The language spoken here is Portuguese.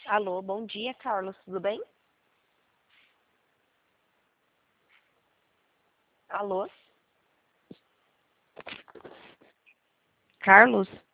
Alô, bom dia, Carlos, tudo bem? Alô? Carlos?